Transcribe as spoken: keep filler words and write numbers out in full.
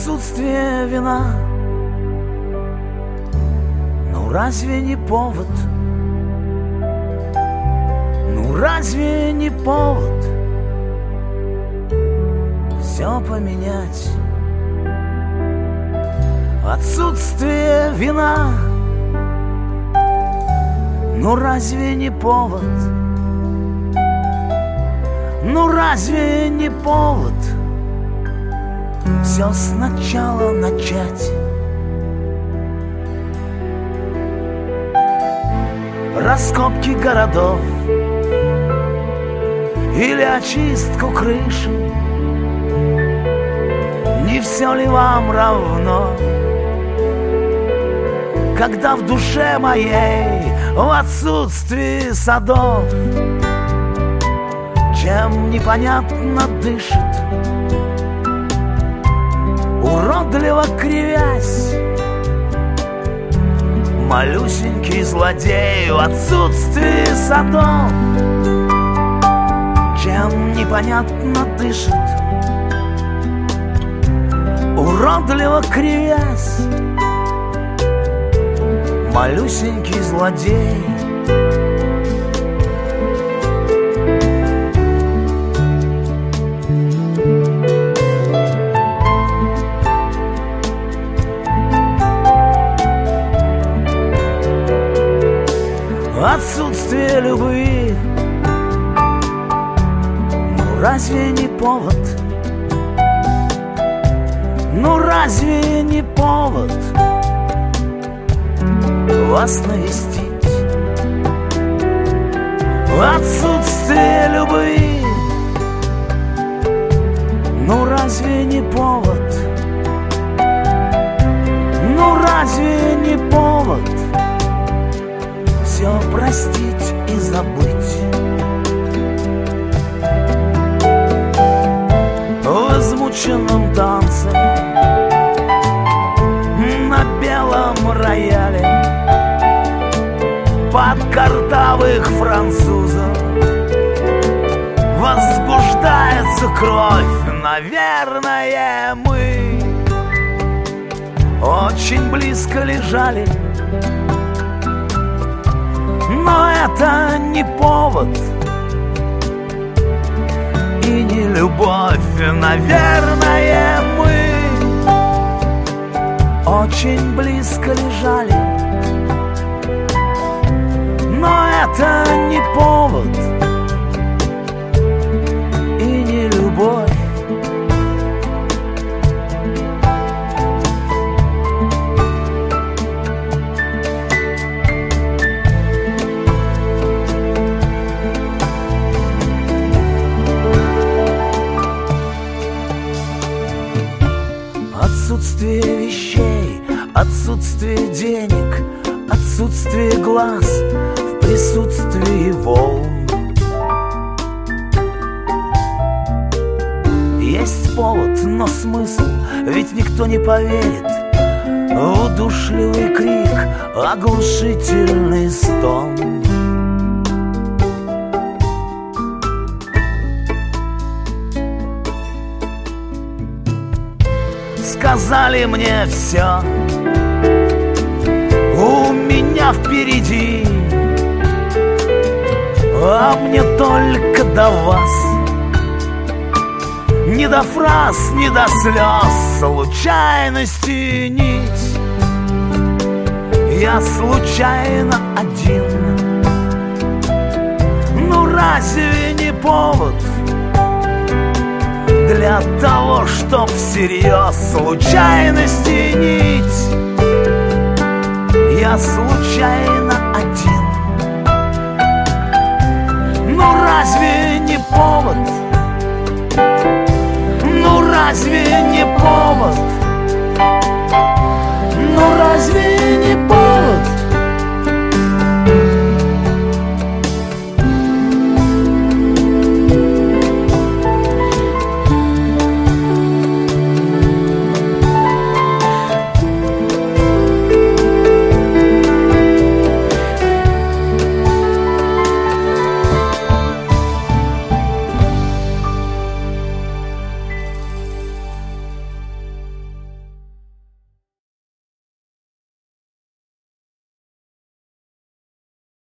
Отсутствие вина, ну разве не повод? Ну разве не повод все поменять? Отсутствие вина, ну разве не повод? Ну разве не повод все сначала начать? Раскопки городов или очистку крыши, не все ли вам равно, когда в душе моей в отсутствии садов чем непонятно дышит, уродливо кривясь, малюсенький злодей в отсутствии садов, чем непонятно дышит, уродливо кривясь, малюсенький злодей. Отсутствие любви, ну разве не повод? Ну разве не повод вас навестить? Отсутствие любви, ну разве не повод? Ну разве не повод все простить и забыть? В измученном танце на белом рояле под картавых французов возбуждается кровь. Наверное, мы очень близко лежали, но это не повод и не любовь. Наверное, мы очень близко лежали, но это не повод и не любовь. Отсутствие вещей, отсутствие денег, отсутствие глаз в присутствии волн. Есть повод, но смысл, ведь никто не поверит в удушливый крик, оглушительный стон. Сказали мне все, у меня впереди, а мне только до вас. Ни до фраз, ни до слез, случайности нить. Я случайно один. Ну разве не повод для того, чтоб всерьез случайности нить? Я случайно один. Ну разве не повод? Ну разве не повод? Ну разве